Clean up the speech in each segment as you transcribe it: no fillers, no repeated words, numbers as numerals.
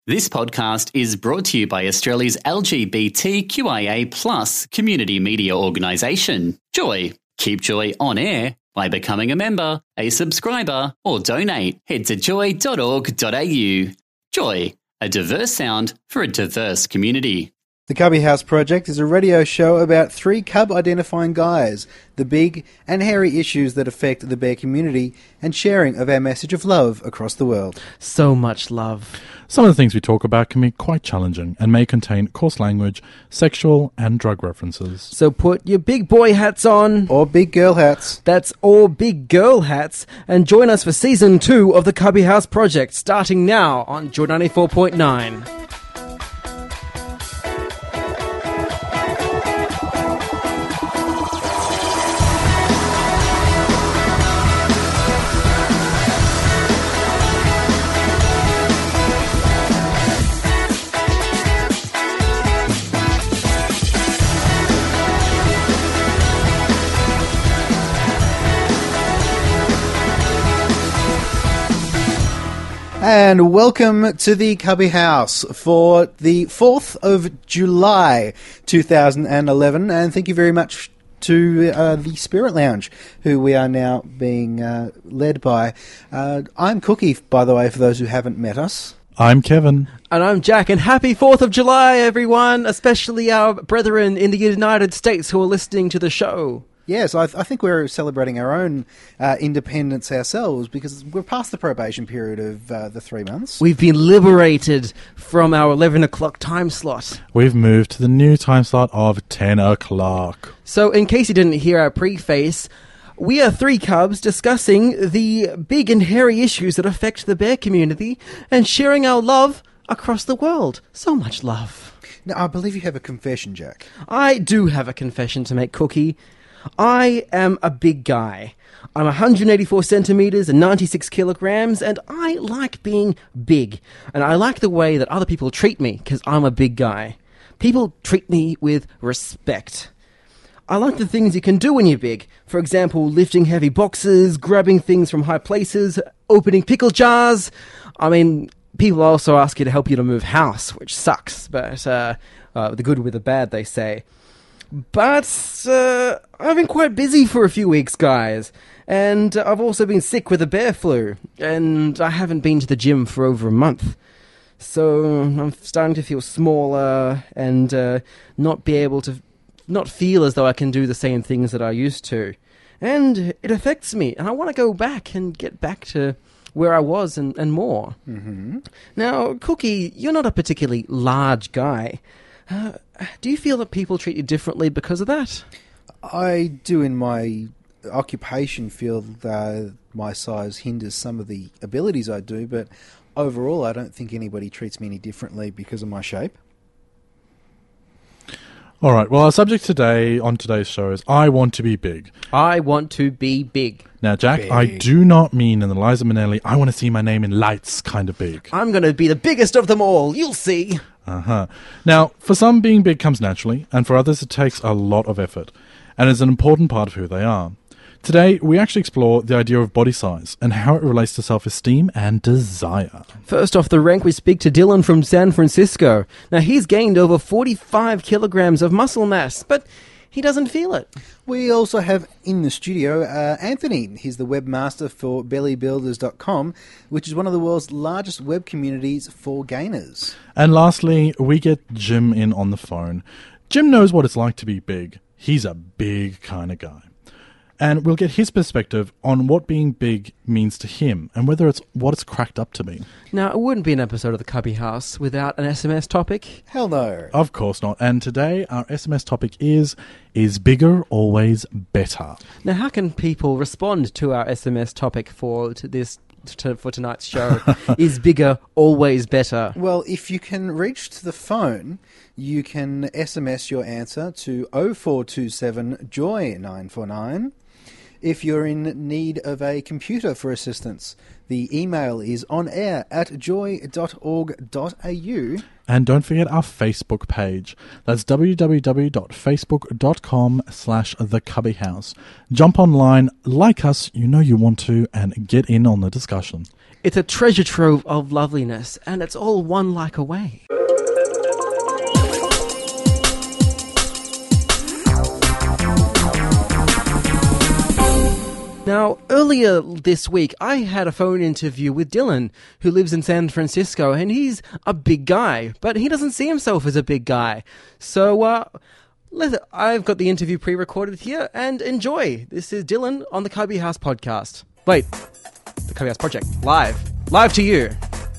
This podcast is brought to you by Australia's LGBTQIA+ community media organisation, Joy. Keep Joy on air by becoming a member, a subscriber, or donate. Head to joy.org.au. Joy, a diverse sound for a diverse community. The Cubby House Project is a radio show about three cub-identifying guys, the big and hairy issues that affect the bear community, and sharing of our message of love across the world. So much love. Some of the things we talk about can be quite challenging and may contain coarse language, sexual and drug references. So put your big boy hats on. Or big girl hats. That's all big girl hats. And join us for Season 2 of the Cubby House Project, starting now on Joy 94.9. And welcome to the Cubby House for the 4th of July 2011. And thank you very much to the Spirit Lounge, who we are now being led by. I'm Cookie, by the way, for those who haven't met us. I'm Kevin. And I'm Jack, and happy 4th of July, everyone, especially our brethren in the United States who are listening to the show. Yes, I think we're celebrating our own independence ourselves because we're past the probation period of the 3 months. We've been liberated from our 11 o'clock time slot. We've moved to the new time slot of 10 o'clock. So in case you didn't hear our preface, we are three cubs discussing the big and hairy issues that affect the bear community and sharing our love across the world. So much love. Now, I believe you have a confession, Jack. I do have a confession to make, Cookie. I am a big guy. I'm 184 centimeters and 96 kilograms, and I like being big. And I like the way that other people treat me, because I'm a big guy. People treat me with respect. I like the things you can do when you're big. For example, lifting heavy boxes, grabbing things from high places, opening pickle jars. I mean, people also ask you to help you to move house, which sucks, but the good with the bad, they say. But I've been quite busy for a few weeks, guys. And I've also been sick with the bear flu. And I haven't been to the gym for over a month. So I'm starting to feel smaller and not feel as though I can do the same things that I used to. And it affects me. And I want to go back and get back to where I was and more. Mm-hmm. Now, Cookie, you're not a particularly large guy. Do you feel that people treat you differently because of that? I do in my occupation feel that my size hinders some of the abilities I do, but overall I don't think anybody treats me any differently because of my shape. All right, well, our subject today on today's show is I want to be big. I want to be big. Now, Jack, Big. I do not mean in the Liza Minnelli, I want to see my name in lights kind of big. I'm going to be the biggest of them all. You'll see. Now, for some, being big comes naturally, and for others it takes a lot of effort, and is an important part of who they are. Today, we actually explore the idea of body size and how it relates to self-esteem and desire. First off the rank, we speak to Dylan from San Francisco. Now, he's gained over 45 kilograms of muscle mass, but he doesn't feel it. We also have in the studio Anthony. He's the webmaster for bellybuilders.com, which is one of the world's largest web communities for gainers. And lastly, we get Jim in on the phone. Jim knows what it's like to be big. He's a big kind of guy. And we'll get his perspective on what being big means to him and whether it's what it's cracked up to be. Now, it wouldn't be an episode of the Cubby House without an SMS topic. Hell no. Of course not. And today, our SMS topic is bigger always better? Now, how can people respond to our SMS topic for tonight's show? Is bigger always better? Well, if you can reach to the phone, you can SMS your answer to 0427 JOY 949. If you're in need of a computer for assistance, the email is onair@joy.org.au. And don't forget our Facebook page. That's www.facebook.com/thecubbyhouse. Jump online, like us, you know you want to, and get in on the discussion. It's a treasure trove of loveliness, and it's all one like away. Now, earlier this week, I had a phone interview with Dylan, who lives in San Francisco, and he's a big guy, but he doesn't see himself as a big guy. So, I've got the interview pre-recorded here, and enjoy. This is Dylan on the Cubby House podcast. Wait, the Cubby House Project, live to you.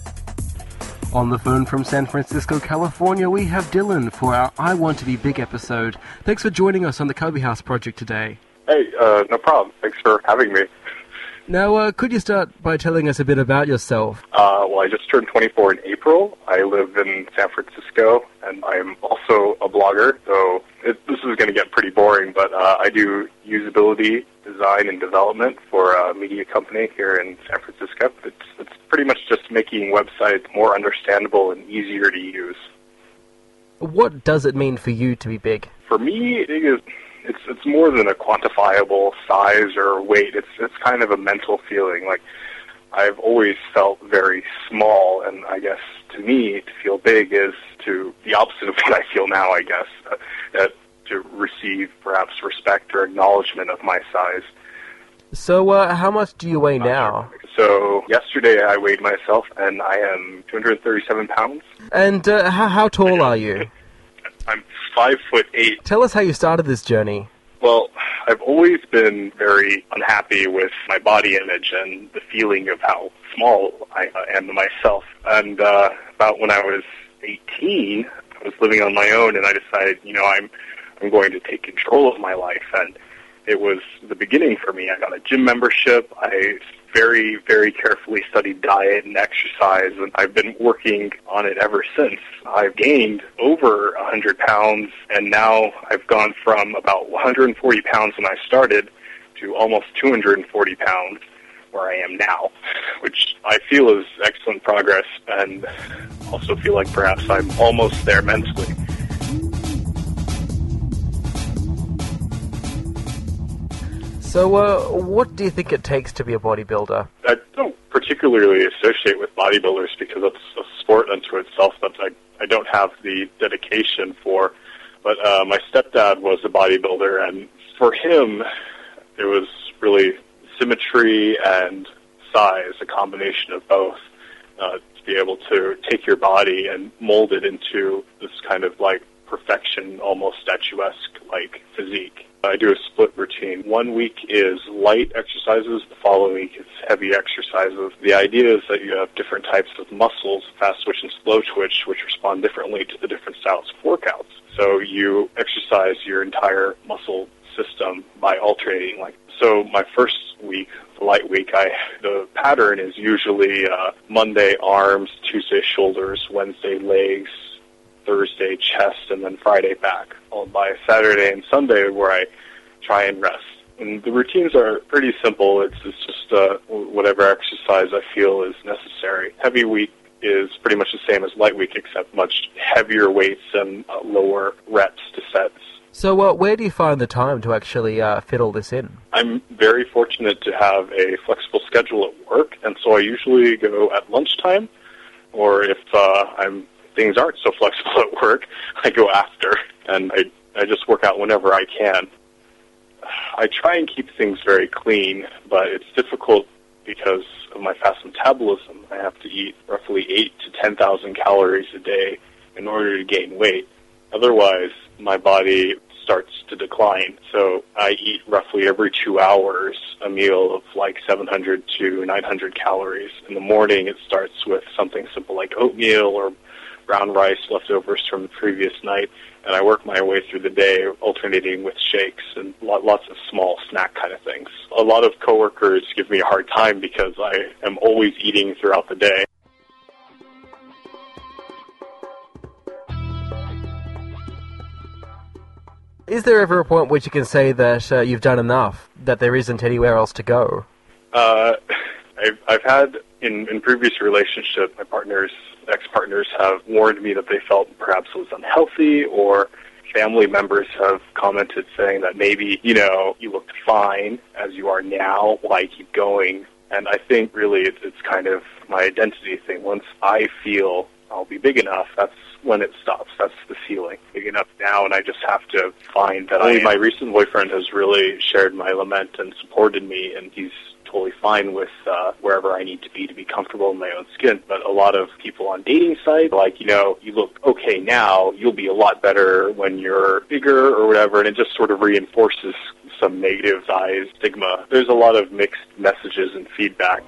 On the phone from San Francisco, California, we have Dylan for our I Want to Be Big episode. Thanks for joining us on the Cubby House Project today. Hey, no problem. Thanks for having me. Now, could you start by telling us a bit about yourself? Well, I just turned 24 in April. I live in San Francisco, and I'm also a blogger, so this is going to get pretty boring, but I do usability design and development for a media company here in San Francisco. It's pretty much just making websites more understandable and easier to use. What does it mean for you to be big? For me, it's more than a quantifiable size or weight. It's kind of a mental feeling. Like, I've always felt very small, and I guess to me, to feel big is the opposite of what I feel now, I guess, to receive perhaps respect or acknowledgement of my size. So, how much do you weigh now? So, yesterday I weighed myself, and I am 237 pounds. And how tall are you? I'm 5'8". Tell us how you started this journey. Well, I've always been very unhappy with my body image and the feeling of how small I am to myself. And about when I was 18, I was living on my own, and I decided, I'm going to take control of my life. And it was the beginning for me. I got a gym membership. I very, very carefully studied diet and exercise, and I've been working on it ever since. I've gained over 100 pounds, and now I've gone from about 140 pounds when I started to almost 240 pounds where I am now, which I feel is excellent progress, and also feel like perhaps I'm almost there mentally. So, what do you think it takes to be a bodybuilder? I don't particularly associate with bodybuilders because it's a sport unto itself that I don't have the dedication for. But my stepdad was a bodybuilder, and for him, it was really symmetry and size, a combination of both, to be able to take your body and mold it into this kind of like perfection, almost statuesque like physique. I do a split routine. 1 week is light exercises, the following week is heavy exercises. The idea is that you have different types of muscles, fast twitch and slow twitch, which respond differently to the different styles of workouts. So you exercise your entire muscle system by alternating. So my first week, the light week, the pattern is usually Monday arms, Tuesday shoulders, Wednesday legs, Thursday chest, and then Friday back, followed by Saturday and Sunday where I try and rest. And the routines are pretty simple. It's just whatever exercise I feel is necessary. Heavy week is pretty much the same as light week, except much heavier weights and lower reps to sets. So where do you find the time to actually fit all this in? I'm very fortunate to have a flexible schedule at work, and so I usually go at lunchtime, or if things aren't so flexible at work, I go after, and I just work out whenever I can. I try and keep things very clean, but it's difficult because of my fast metabolism. I have to eat roughly 8,000 to 10,000 calories a day in order to gain weight. Otherwise, my body starts to decline. So I eat roughly every 2 hours a meal of like 700 to 900 calories. In the morning, it starts with something simple like oatmeal or brown rice, leftovers from the previous night, and I work my way through the day alternating with shakes and lots of small snack kind of things. A lot of coworkers give me a hard time because I am always eating throughout the day. Is there ever a point which you can say that you've done enough? that there isn't anywhere else to go? I've had in previous relationships, my ex-partners have warned me that they felt perhaps it was unhealthy, or family members have commented saying that maybe, you looked fine as you are now, why keep going? And I think really it's kind of my identity thing. Once I feel I'll be big enough, that's when it stops. That's the ceiling. Big enough now, and I just have to find that my recent boyfriend has really shared my lament and supported me, and he's totally fine with wherever I need to be comfortable in my own skin. But a lot of people on dating sites, like, you look okay now, you'll be a lot better when you're bigger or whatever, and it just sort of reinforces some negative stigma. There's a lot of mixed messages and feedback.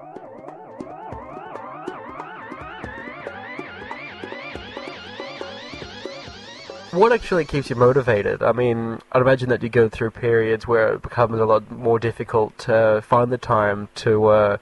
What actually keeps you motivated? I mean, I'd imagine that you go through periods where it becomes a lot more difficult to find the time to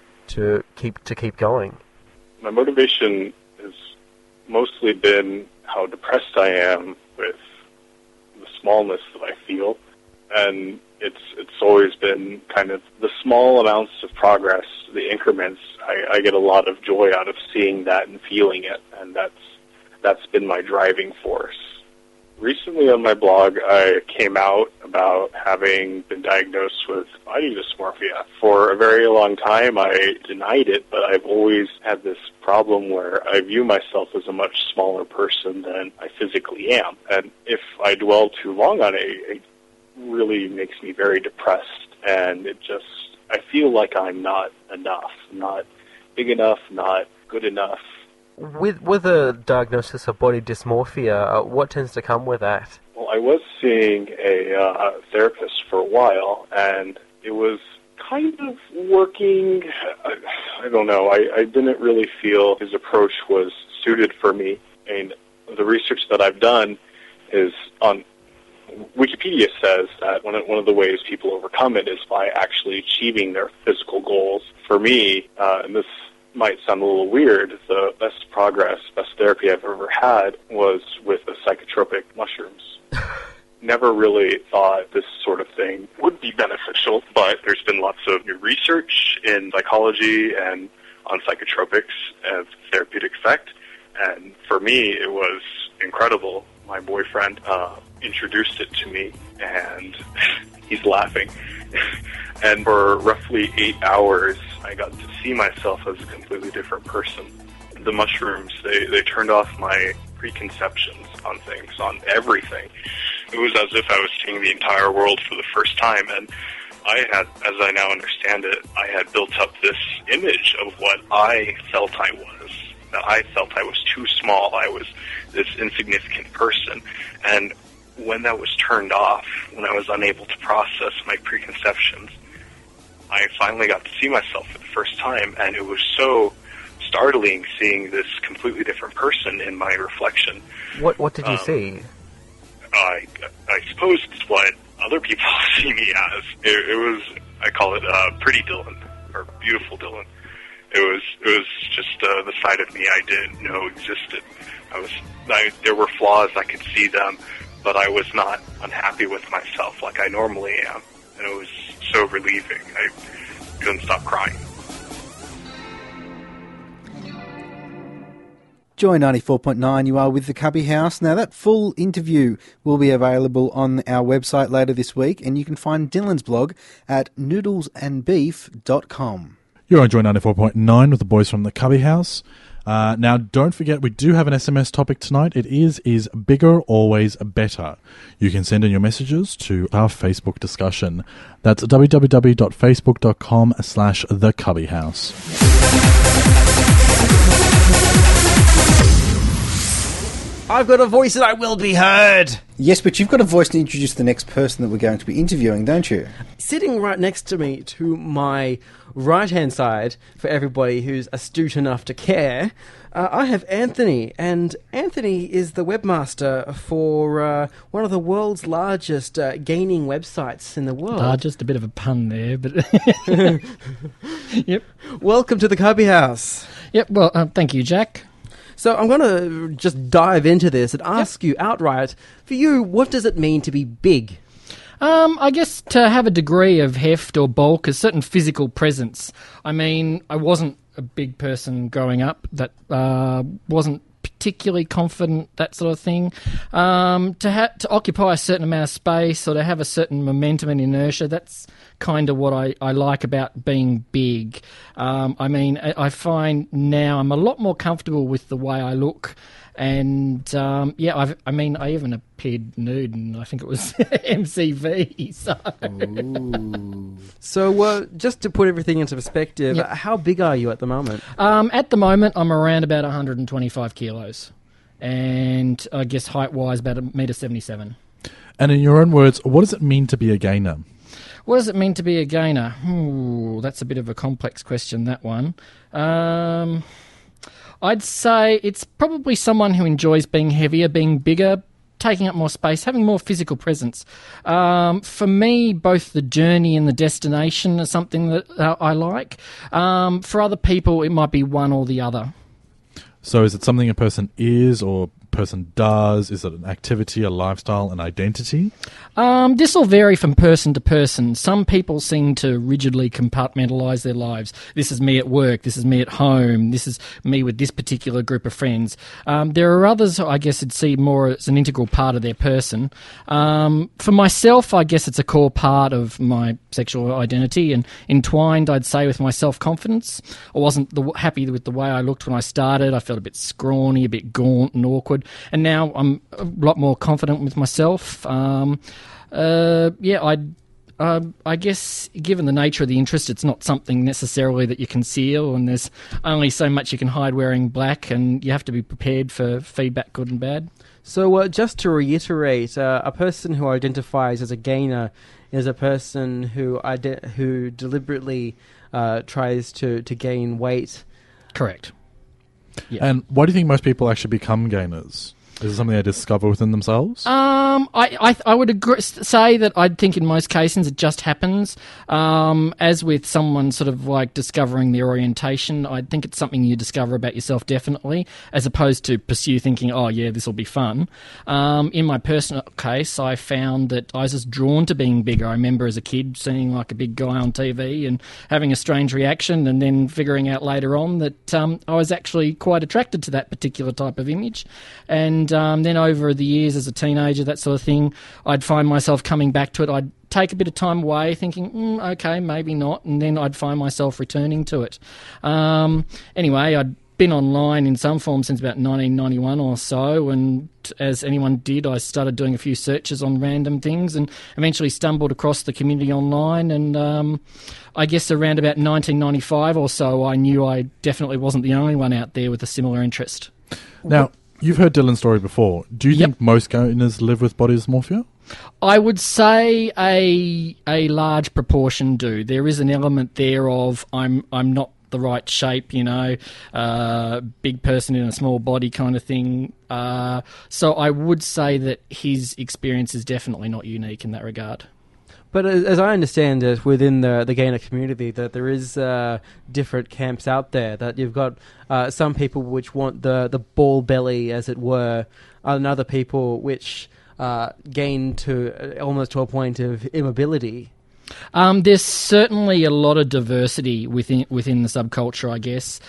keep going. My motivation has mostly been how depressed I am with the smallness that I feel, and it's always been kind of the small amounts of progress, the increments. I get a lot of joy out of seeing that and feeling it, and that's been my driving force. Recently on my blog, I came out about having been diagnosed with body dysmorphia. For a very long time, I denied it, but I've always had this problem where I view myself as a much smaller person than I physically am. And if I dwell too long on it, it really makes me very depressed, and I feel like I'm not enough, not big enough, not good enough. With a diagnosis of body dysmorphia, what tends to come with that? Well, I was seeing a therapist for a while, and it was kind of working. I don't know. I didn't really feel his approach was suited for me. And the research that I've done is on Wikipedia says that one of the ways people overcome it is by actually achieving their physical goals. For me, and this might sound a little weird, the best therapy I've ever had was with the psychotropic mushrooms. Never really thought this sort of thing would be beneficial, but there's been lots of new research in psychology and on psychotropics and therapeutic effect, and for me it was incredible. My boyfriend introduced it to me, and he's laughing. And for roughly 8 hours, I got to see myself as a completely different person. The mushrooms, they turned off my preconceptions on things, on everything. It was as if I was seeing the entire world for the first time, and I had, as I now understand it, I had built up this image of what I felt I was, that I felt I was too small, I was this insignificant person, and when that was turned off, when I was unable to process my preconceptions, I finally got to see myself for the first time, and it was so startling seeing this completely different person in my reflection. What did you see? I suppose it's what other people see me as. It was, I call it pretty Dylan, or beautiful Dylan. It was just the side of me I didn't know existed. There were flaws, I could see them, but I was not unhappy with myself like I normally am. And it was so relieving. I couldn't stop crying. Joy 94.9, you are with the Cubby House. Now, that full interview will be available on our website later this week, and you can find Dylan's blog at noodlesandbeef.com. You're on Joy 94.9 with the boys from the Cubby House. Now, don't forget, we do have an SMS topic tonight. It is bigger always better? You can send in your messages to our Facebook discussion. That's www.facebook.com/thecubbyhouse. I've got a voice and I will be heard. Yes, but you've got a voice to introduce the next person that we're going to be interviewing, don't you? Sitting right next to me, to my right-hand side, for everybody who's astute enough to care, I have Anthony, and Anthony is the webmaster for one of the world's largest gaming websites in the world. Just a bit of a pun there, but... Yep. Welcome to the Cubby House. Yep, well, thank you, Jack. So I'm going to just dive into this and ask you outright, for you, what does it mean to be big? I guess to have a degree of heft or bulk, a certain physical presence. I mean, I wasn't a big person growing up. That wasn't particularly confident, that sort of thing. To occupy a certain amount of space or to have a certain momentum and inertia, that's kind of what I like about being big. I mean, I find now I'm a lot more comfortable with the way I look. And, I even appeared nude, and I think it was MCV. So, just to put everything into perspective, Yep. how big are you at the moment? At the moment, I'm around about 125 kilos. And I guess height-wise, about $1.77 m. And in your own words, what does it mean to be a gainer? What does it mean to be a gainer? Ooh, that's a bit of a complex question, that one. I'd say it's probably someone who enjoys being heavier, being bigger, taking up more space, having more physical presence. For me, both the journey and the destination are something that I like. For other people, it might be one or the other. So is it something a person is or person does? Is it an activity, a lifestyle, an identity? This will vary from person to person. Some people seem to rigidly compartmentalise their lives. This is me at work. This is me at home. This is me with this particular group of friends. There are others, I guess, I'd see more as an integral part of their person. For myself, I guess it's a core part of my sexual identity and entwined, I'd say, with my self-confidence. I wasn't happy with the way I looked when I started. I felt a bit scrawny, a bit gaunt and awkward. And now I'm a lot more confident with myself. I guess given the nature of the interest, it's not something necessarily that you conceal, and there's only so much you can hide wearing black, and you have to be prepared for feedback, good and bad. So, just to reiterate, a person who identifies as a gainer is a person who deliberately tries to gain weight. Correct. Yeah. And why do you think most people actually become gainers? Is it something they discover within themselves? I would say that I think in most cases it just happens. As with someone sort of like discovering their orientation, I think it's something you discover about yourself definitely, as opposed to pursue thinking, oh yeah, this will be fun. In my personal case, I found that I was just drawn to being bigger. I remember as a kid seeing like a big guy on TV and having a strange reaction, and then figuring out later on that I was actually quite attracted to that particular type of image. And then over the years as a teenager, that sort of thing, I'd find myself coming back to it. I'd take a bit of time away thinking, okay, maybe not, and then I'd find myself returning to it. Anyway, I'd been online in some form since about 1991 or so, and as anyone did, I started doing a few searches on random things and eventually stumbled across the community online, and I guess around about 1995 or so, I knew I definitely wasn't the only one out there with a similar interest. Now, you've heard Dylan's story before. Do you think most gainers live with body dysmorphia? I would say a large proportion do. There is an element there of I'm not the right shape, big person in a small body kind of thing. So I would say that his experience is definitely not unique in that regard. But as I understand it, within the gainer community, that there is different camps out there. That you've got some people which want the ball belly, as it were, and other people which gain to almost to a point of immobility. There's certainly a lot of diversity within the subculture, I guess.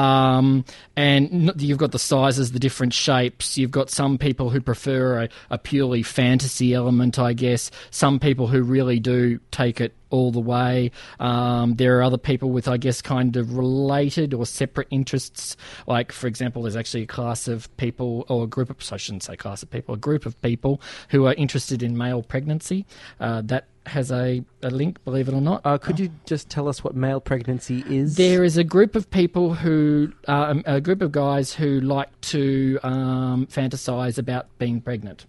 And you've got the sizes, the different shapes. You've got some people who prefer a purely fantasy element, I guess. Some people who really do take it all the way. There are other people with, I guess, kind of related or separate interests. Like, for example, there's actually a class of people, or a group of, so I shouldn't say class of people, a group of people who are interested in male pregnancy. That has a link, believe it or not. Could you just tell us what male pregnancy is? There is a group of people who, a group of guys who like to fantasize about being pregnant.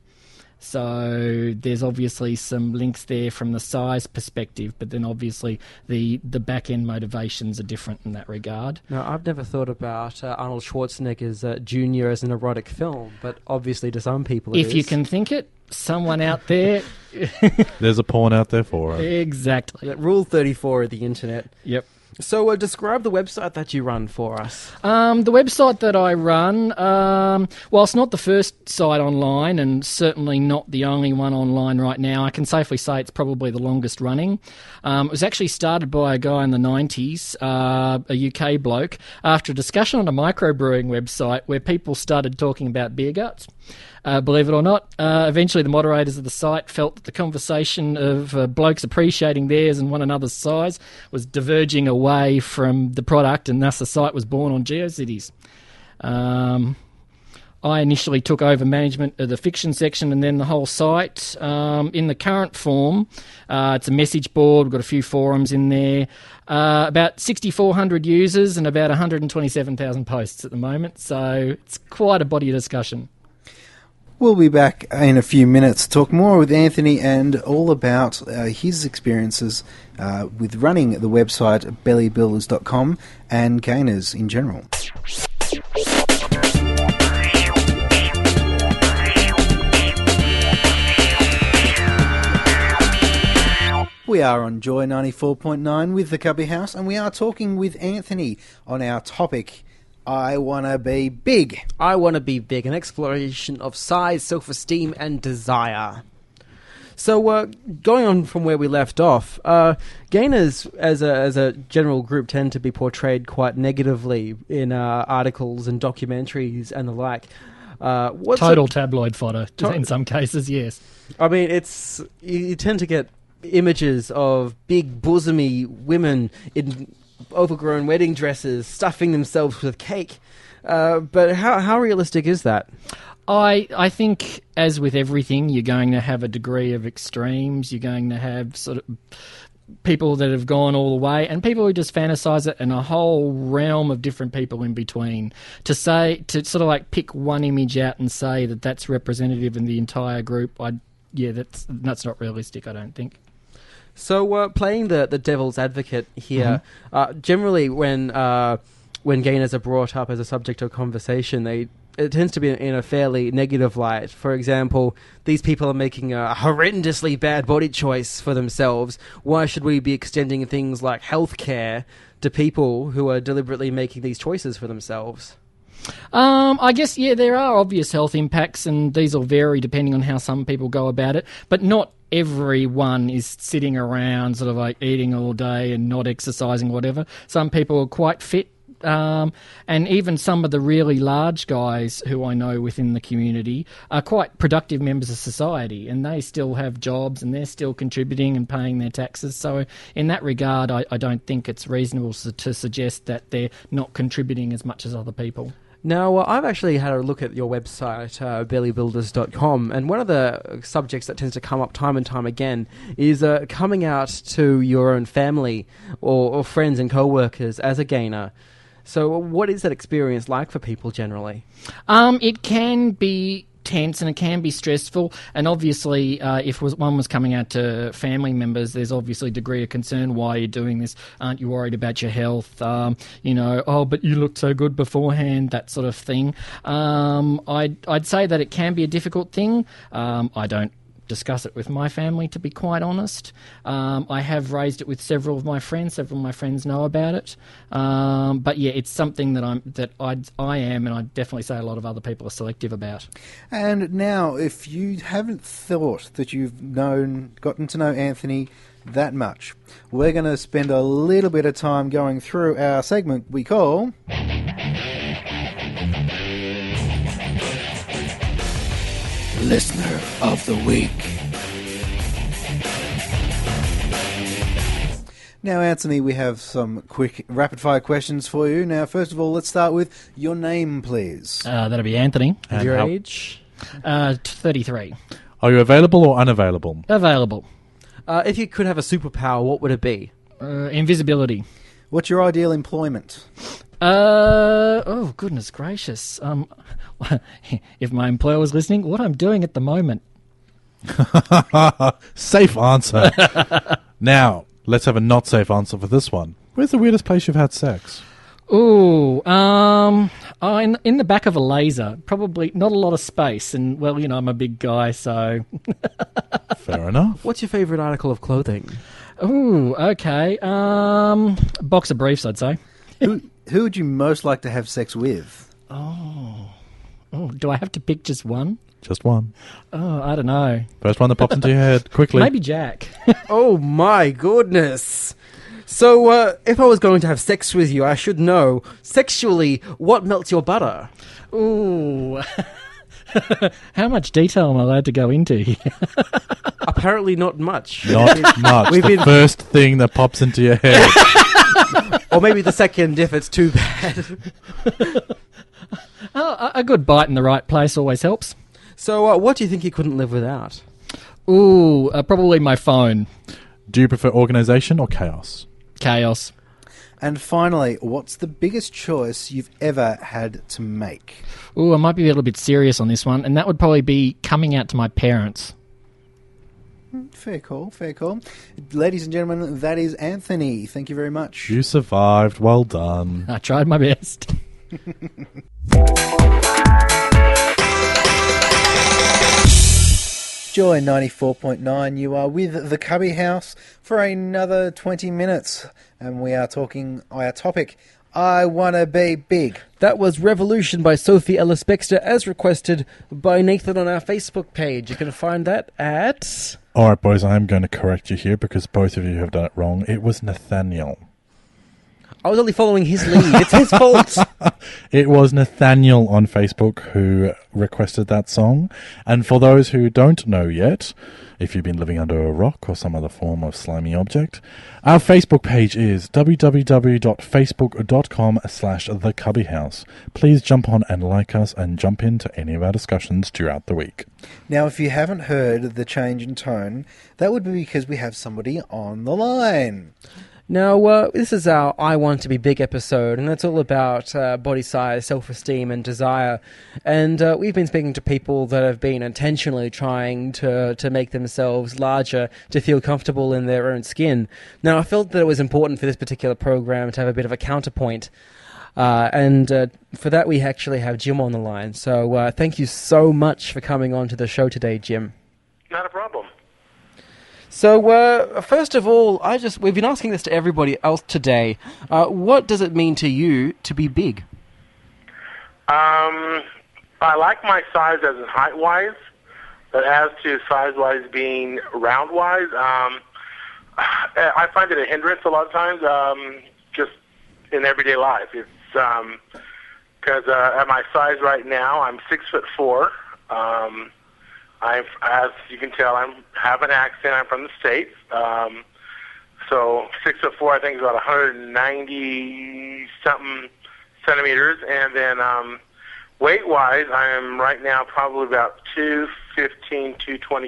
So there's obviously some links there from the size perspective, but then obviously the back-end motivations are different in that regard. Now, I've never thought about Arnold Schwarzenegger's Junior as an erotic film, but obviously to some people it is. If you can think it, someone out there... There's a porn out there for it. Exactly. Rule 34 of the internet. Yep. So describe the website that you run for us. The website that I run, whilst not the first site online and certainly not the only one online right now, I can safely say it's probably the longest running. It was actually started by a guy in the 90s, a UK bloke, after a discussion on a microbrewing website where people started talking about beer guts. Believe it or not, eventually the moderators of the site felt that the conversation of blokes appreciating theirs and one another's size was diverging away from the product, and thus the site was born on GeoCities. I initially took over management of the fiction section and then the whole site. In the current form, it's a message board. We've got a few forums in there. About 6,400 users and about 127,000 posts at the moment, so it's quite a body of discussion. We'll be back in a few minutes to talk more with Anthony and all about his experiences with running the website bellybuilders.com and gainers in general. We are on Joy 94.9 with the Cubby House, and we are talking with Anthony on our topic, I Wanna Be Big. I Want to Be Big, an exploration of size, self-esteem, and desire. So, going on from where we left off, gainers as a general group tend to be portrayed quite negatively in articles and documentaries and the like. Total tabloid fodder in some cases, yes. I mean, you tend to get images of big bosomy women in overgrown wedding dresses stuffing themselves with cake. But how realistic is that? I think, as with everything, you're going to have a degree of extremes. You're going to have sort of people that have gone all the way and people who just fantasize it, and a whole realm of different people in between. To sort of like pick one image out and say that that's representative in the entire group, that's not realistic, I don't think. So, playing the devil's advocate here, generally when gainers are brought up as a subject of conversation, it tends to be in a fairly negative light. For example, these people are making a horrendously bad body choice for themselves. Why should we be extending things like healthcare to people who are deliberately making these choices for themselves? I guess, there are obvious health impacts, and these will vary depending on how some people go about it, but not everyone is sitting around sort of like eating all day and not exercising, whatever. Some people are quite fit, and even some of the really large guys who I know within the community are quite productive members of society, and they still have jobs and they're still contributing and paying their taxes. So in that regard, I don't think it's reasonable to suggest that they're not contributing as much as other people. Now, I've actually had a look at your website, bellybuilders.com, and one of the subjects that tends to come up time and time again is coming out to your own family or friends and co-workers as a gainer. So what is that experience like for people generally? It can be tense and it can be stressful, and obviously if one was coming out to family members, there's obviously a degree of concern. Why are you doing this? Aren't you worried about your health? Oh, but you looked so good beforehand, that sort of thing. I'd say that it can be a difficult thing. I don't discuss it with my family, to be quite honest. I have raised it with several of my friends. Several of my friends know about it. But yeah, it's something that I am, and I definitely say a lot of other people are selective about. And now, if you haven't thought that you've gotten to know Anthony that much, we're going to spend a little bit of time going through our segment we call Listener of the Week. Now, Anthony, we have some quick rapid-fire questions for you. Now, first of all, let's start with your name, please. That'll be Anthony. And your age? 33. Are you available or unavailable? Available. If you could have a superpower, what would it be? Invisibility. What's your ideal employment? Oh, goodness gracious. If my employer was listening, what I'm doing at the moment. Safe answer. Now, let's have a not safe answer for this one. Where's the weirdest place you've had sex? Ooh, in the back of a laser. Probably not a lot of space, and, well, I'm a big guy, so... Fair enough. What's your favourite article of clothing? Ooh, okay. Box of briefs, I'd say. Who would you most like to have sex with? Oh, do I have to pick just one? Just one. Oh, I don't know. First one that pops into your head, quickly. Maybe Jack. Oh my goodness. So, if I was going to have sex with you, I should know, sexually, what melts your butter? Ooh. How much detail am I allowed to go into here? Apparently not much. Not much. We've The been- first thing that pops into your head. Or maybe the second if it's too bad. A good bite in the right place always helps. So, what do you think you couldn't live without? Ooh, probably my phone. Do you prefer organisation or chaos? Chaos. And finally, what's the biggest choice you've ever had to make? Ooh, I might be a little bit serious on this one, and that would probably be coming out to my parents. Fair call, fair call. Ladies and gentlemen, that is Anthony. Thank you very much. You survived. Well done. I tried my best. Joy 94.9, you are with the Cubby House for another 20 minutes. And we are talking our topic, I Wanna Be Big. That was Revolution by Sophie Ellis Bextor, as requested by Nathan on our Facebook page. You can find that at... All right, boys, I am going to correct you here because both of you have done it wrong. It was Nathaniel. I was only following his lead. It's his fault. It was Nathaniel on Facebook who requested that song. And for those who don't know yet, if you've been living under a rock or some other form of slimy object, our Facebook page is www.facebook.com/thecubbyhouse. Please jump on and like us and jump into any of our discussions throughout the week. Now, if you haven't heard the change in tone, that would be because we have somebody on the line. Now, this is our I Want to Be Big episode, and it's all about body size, self-esteem, and desire. And we've been speaking to people that have been intentionally trying to make themselves larger to feel comfortable in their own skin. Now, I felt that it was important for this particular program to have a bit of a counterpoint. And for that, we actually have Jim on the line. So thank you so much for coming on to the show today, Jim. Not a problem. So, first of all, we've been asking this to everybody else today. What does it mean to you to be big? I like my size as in height-wise, but as to size-wise being round-wise, I find it a hindrance a lot of times, just in everyday life. It's because at my size right now, I'm 6'4". As you can tell, I have an accent. I'm from the States. So 6'4", I think is about 190-something centimeters. And then weight-wise, I am right now probably about 215, 220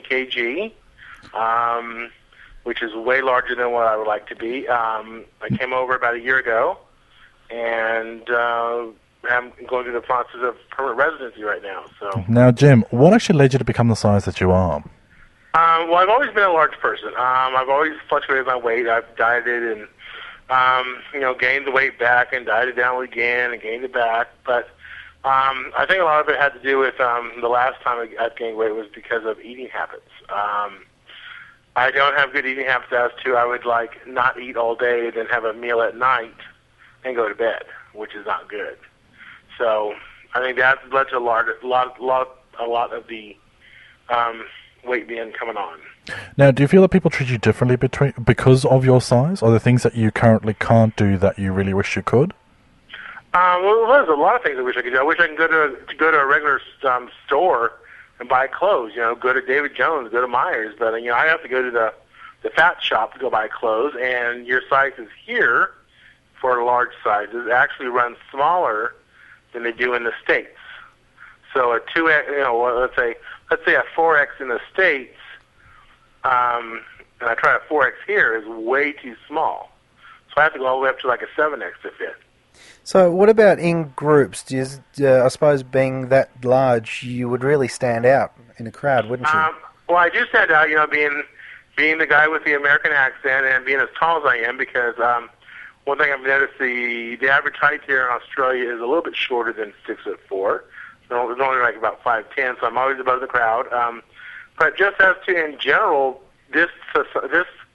kg, which is way larger than what I would like to be. I came over about a year ago, and I'm going through the process of permanent residency right now. So Now, Jim, what actually led you to become the size that you are? well, I've always been a large person. I've always fluctuated my weight. I've dieted and, gained the weight back and dieted down again and gained it back. But I think a lot of it had to do with the last time I've gained weight was because of eating habits. I don't have good eating habits as to I would not eat all day, then have a meal at night and go to bed, which is not good. So I think that led to a lot of the weight being coming on. Now, do you feel that people treat you differently because of your size? Are there things that you currently can't do that you really wish you could? Well, there's a lot of things I wish I could do. I wish I could go to a regular store and buy clothes. Go to David Jones, go to Myers. But I have to go to the fat shop to go buy clothes, and your sizes here for large sizes actually run smaller than they do in the States. So a 2X, let's say a 4X in the States, and I try a 4X here is way too small. So I have to go all the way up to a 7X to fit. So what about in groups? I suppose being that large, you would really stand out in a crowd, wouldn't you? Well, I do stand out, being the guy with the American accent and being as tall as I am, because one thing I've noticed, the average height here in Australia is a little bit shorter than 6'4". It's only about 5'10", so I'm always above the crowd. But just as to in general, this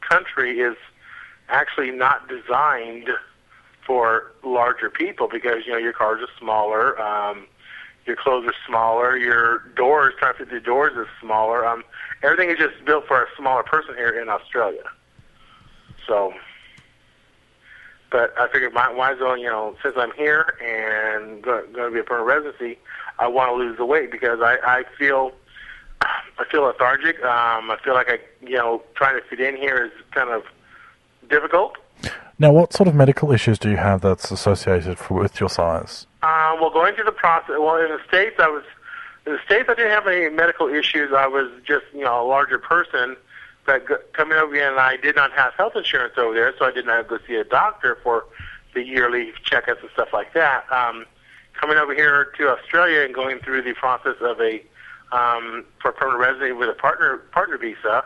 country is actually not designed for larger people because, your cars are smaller, your clothes are smaller, your doors, trying to fit the doors is smaller. Everything is just built for a smaller person here in Australia. So, but I figured might as well, since I'm here and going to be a permanent residency, I want to lose the weight because I feel lethargic. I feel like trying to fit in here is kind of difficult. Now, what sort of medical issues do you have that's associated with your size? Well, going through the process, in the States, I didn't have any medical issues. I was just, a larger person. But coming over here, and I did not have health insurance over there, so I did not go see a doctor for the yearly checkups and stuff like that. Coming over here to Australia and going through the process of for permanent residency with a partner visa,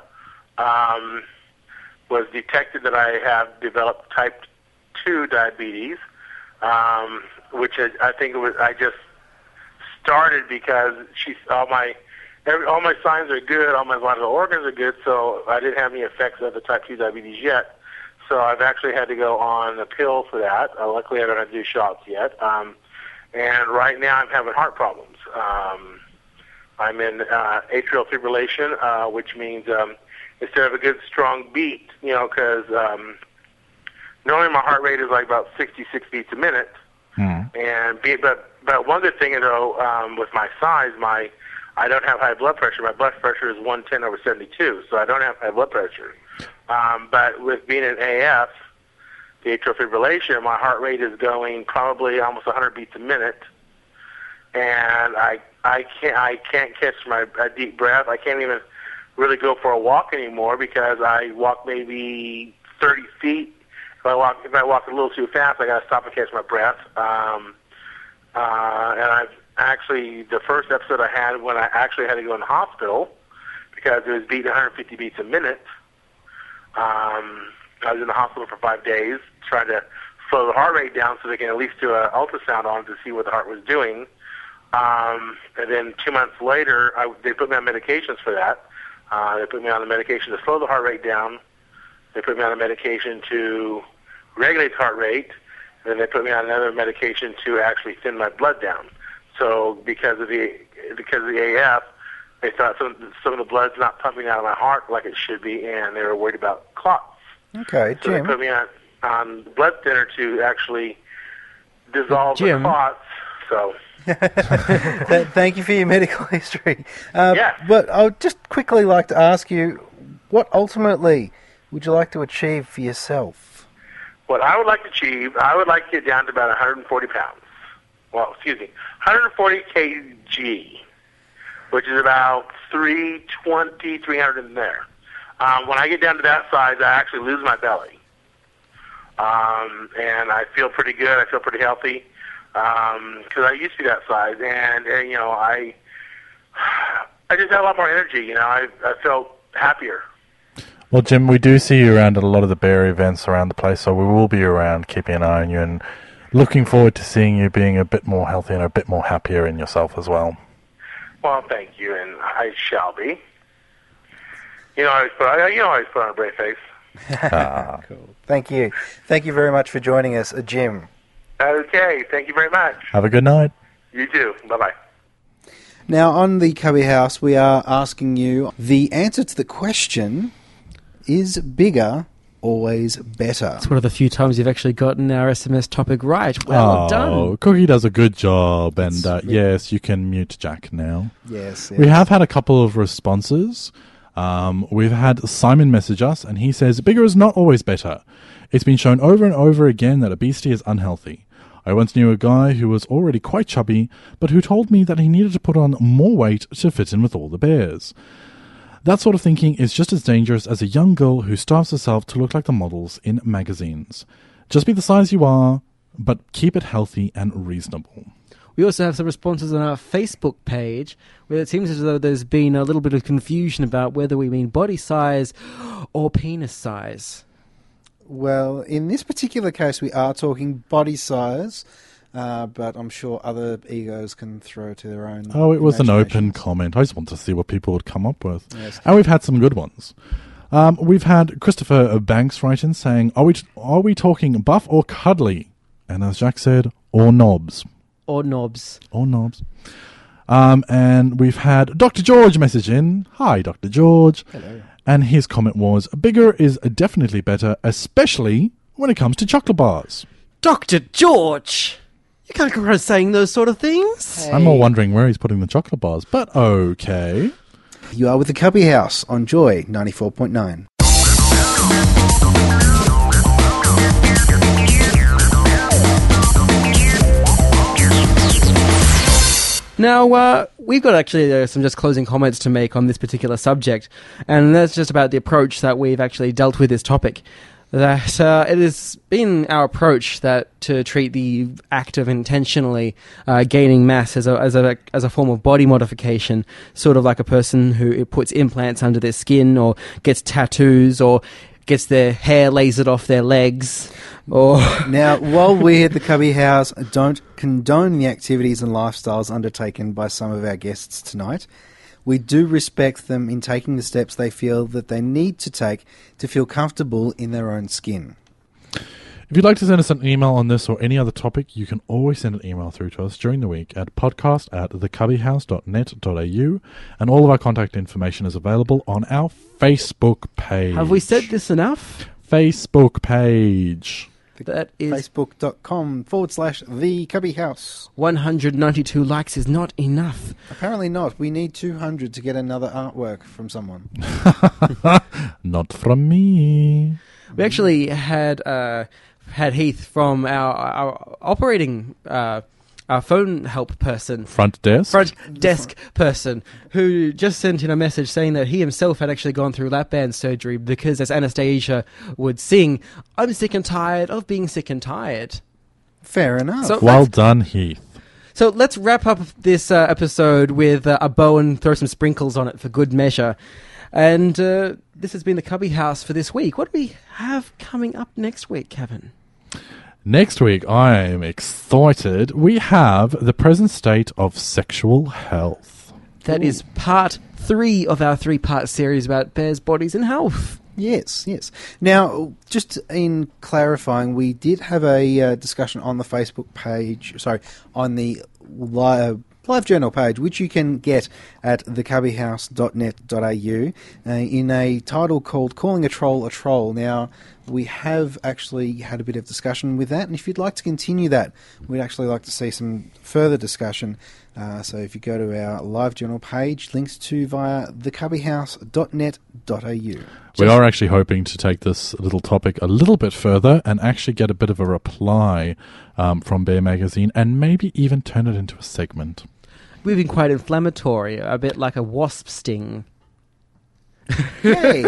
was detected that I have developed type 2 diabetes, which I think I just started because all my signs are good, all my vital organs are good, so I didn't have any effects of the type 2 diabetes yet. So I've actually had to go on a pill for that. Luckily, I don't have to do shots yet. And right now, I'm having heart problems. I'm in atrial fibrillation, which means instead of a good strong beat, because normally my heart rate is like about 66 beats a minute. But one good thing though, with my size, I don't have high blood pressure. My blood pressure is 110/72, so I don't have high blood pressure. But with being an AF, the atrial fibrillation, my heart rate is going probably almost 100 beats a minute, and I can't catch a deep breath. I can't even really go for a walk anymore because I walk maybe 30 feet. If I walk a little too fast, I got to stop and catch my breath. And I've actually, the first episode I had when I actually had to go in the hospital because it was beating 150 beats a minute. I was in the hospital for 5 days trying to slow the heart rate down so they can at least do an ultrasound on it to see what the heart was doing. And then 2 months later, they put me on medications for that. They put me on the medication to slow the heart rate down. They put me on a medication to regulate the heart rate. And then they put me on another medication to actually thin my blood down. So because of the AF, they thought some of the blood's not pumping out of my heart like it should be, and they were worried about clots. Okay, so Jim. They put me on blood thinner to actually dissolve the clots. So. Thank you for your medical history. Yeah. But I would just quickly like to ask you, what ultimately would you like to achieve for yourself? What I would like to achieve, I would like to get down to about 140 pounds. Well, 140 kg, which is about 320, 300 in there. When I get down to that size, I actually lose my belly. And I feel pretty good. I feel pretty healthy. Because I used to be that size, and I just had a lot more energy. I felt happier. Well, Jim, we do see you around at a lot of the bear events around the place, so we will be around, keeping an eye on you, and looking forward to seeing you being a bit more healthy and a bit more happier in yourself as well. Well, thank you, and I shall be. I always put on a brave face. Cool. Thank you. Thank you very much for joining us, Jim. Okay, thank you very much. Have a good night. You too. Bye-bye. Now, on the Cubby House, we are asking you the answer to the question, is bigger always better? It's one of the few times you've actually gotten our SMS topic right. Well done. Cookie does a good job, and yes, you can mute Jack now. Yes. We have had a couple of responses. We've had Simon message us, and he says, bigger is not always better. It's been shown over and over again that obesity is unhealthy. I once knew a guy who was already quite chubby, but who told me that he needed to put on more weight to fit in with all the bears. That sort of thinking is just as dangerous as a young girl who starves herself to look like the models in magazines. Just be the size you are, but keep it healthy and reasonable. We also have some responses on our Facebook page where it seems as though there's been a little bit of confusion about whether we mean body size or penis size. Well, in this particular case, we are talking body size, but I'm sure other egos can throw to their own. Oh, it was an open comment. I just want to see what people would come up with. Yes. And we've had some good ones. We've had Christopher Banks write in saying, are we talking buff or cuddly? And as Jack said, or knobs. Or knobs. Or knobs. And we've had Dr. George message in. Hi, Dr. George. Hello. And his comment was, bigger is definitely better, especially when it comes to chocolate bars. Dr. George! You can't go around saying those sort of things. I'm more wondering where he's putting the chocolate bars, but okay. You are with the Cubby House on Joy 94.9. Now, we've got actually some just closing comments to make on this particular subject, and that's just about the approach that we've actually dealt with this topic. That it has been our approach that to treat the act of intentionally gaining mass as a form of body modification, sort of like a person who puts implants under their skin or gets tattoos or gets their hair lasered off their legs. Or Now, while we at the Cubby House don't condone the activities and lifestyles undertaken by some of our guests tonight, we do respect them in taking the steps they feel that they need to take to feel comfortable in their own skin. If you'd like to send us an email on this or any other topic, you can always send an email through to us during the week at podcast@thecubbyhouse.net.au, and all of our contact information is available on our Facebook page. have we said this enough? Facebook page. That is Facebook.com/The Cubby House. 192 likes is not enough. Apparently not. We need 200 to get another artwork from someone. Not from me. We actually had Heath from our operating our phone help person, Front desk. person, who just sent in a message saying that he himself had actually gone through lap band surgery because, as Anastasia would sing, I'm sick and tired of being sick and tired. Fair enough. So- Well done, Heath. So let's wrap up this episode with a bow and throw some sprinkles on it for good measure. And this has been the Cubby House for this week. What do we have coming up next week, Kevin? Next week, I am excited. We have the present state of sexual health. That is part 3 of our 3-part series about bears' bodies and health. Yes, yes. Now, just in clarifying, we did have a discussion on the Facebook page, on the Live Journal page, which you can get at thecubbyhouse.net.au in a title called Calling a Troll a Troll. Now, we have actually had a bit of discussion with that, and if you'd like to continue that, we'd actually like to see some further discussion. So if you go to our Live Journal page, links to via thecubbyhouse.net.au. We are actually hoping to take this little topic a little bit further and actually get a bit of a reply from Bear Magazine and maybe even turn it into a segment. We've been quite inflammatory, a bit like a wasp sting. Yay!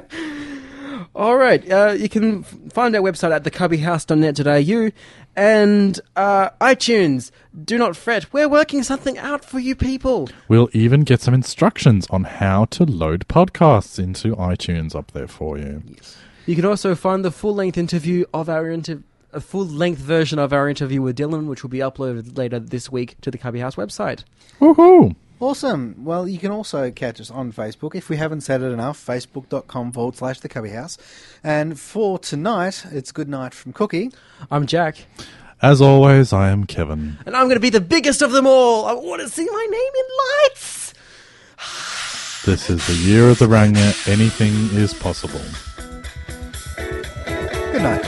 All right, you can find our website at thecubbyhouse.net.au and iTunes. Do not fret, we're working something out for you people. We'll even get some instructions on how to load podcasts into iTunes up there for you. Yes. You can also find the full-length interview of a full-length version of our interview with Dylan, which will be uploaded later this week to the Cubby House website. Woohoo! Awesome. Well, you can also catch us on Facebook, if we haven't said it enough, facebook.com/The Cubby House. And for tonight, it's good night from Cookie. I'm Jack. As always, I am Kevin. And I'm going to be the biggest of them all. I want to see my name in lights. This is the year of the Ranger. Anything is possible. Good night.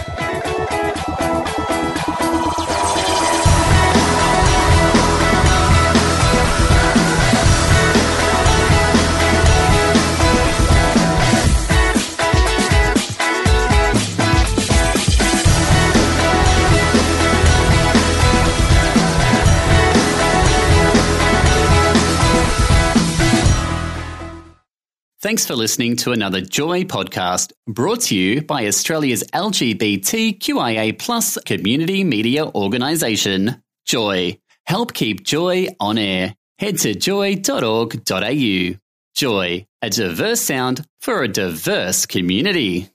Thanks for listening to another Joy podcast brought to you by Australia's LGBTQIA+ community media organisation, Joy. Help keep Joy on air. Head to joy.org.au. Joy, a diverse sound for a diverse community.